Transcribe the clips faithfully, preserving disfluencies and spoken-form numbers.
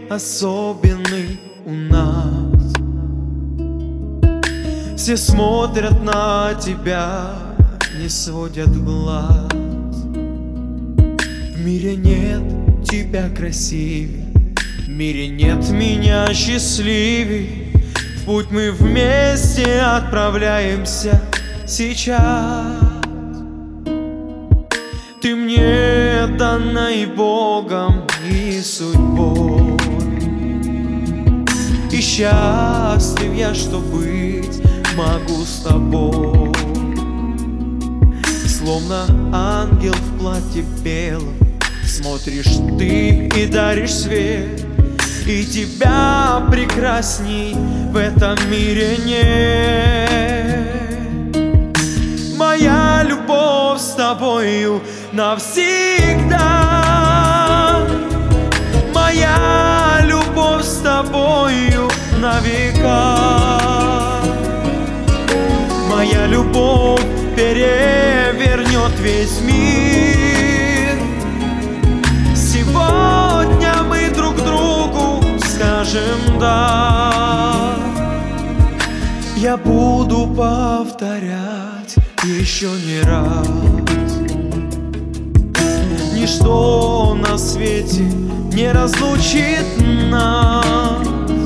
особенный у нас. Все смотрят на тебя, не сводят глаз. В мире нет тебя красивей, в мире нет меня счастливей. В путь мы вместе отправляемся сейчас. Ты мне данной Богом и судьбой, и счастлив я, что быть могу с тобой. Словно ангел в платье белом смотришь ты и даришь свет, и тебя прекрасней в этом мире нет. Моя любовь с тобою навсегда, моя любовь с тобою на века. Моя любовь перевернет весь мир. Сегодня мы друг другу скажем да. Я буду повторять еще не раз. Ничто на свете не разлучит нас.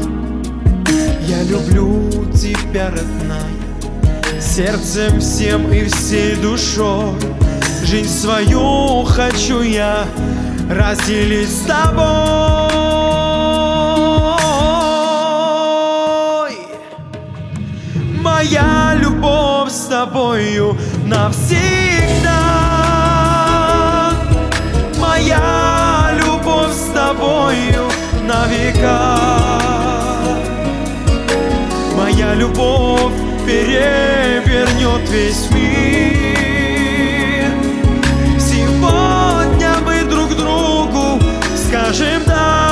Я люблю тебя, родная, сердцем всем и всей душой. Жизнь свою хочу я разделить с тобой. Моя любовь с тобою навсегда, моя любовь с тобою на века. Моя любовь перевернет весь мир. Сегодня мы друг другу скажем да.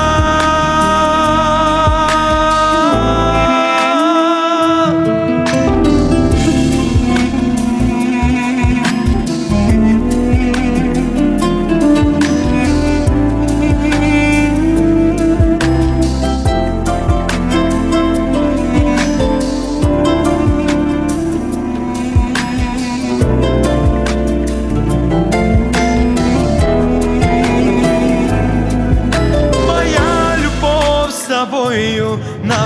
Тобою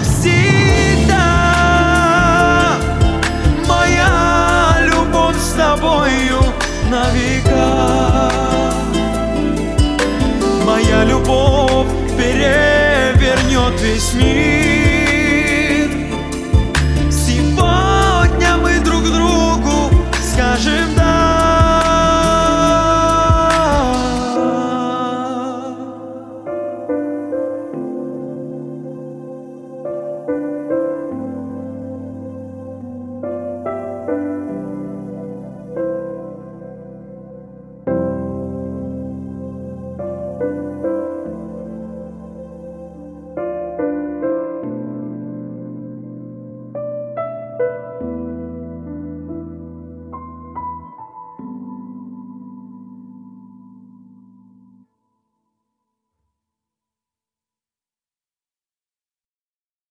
навсегда, моя любовь с тобою на века. Моя любовь перевернет весь мир.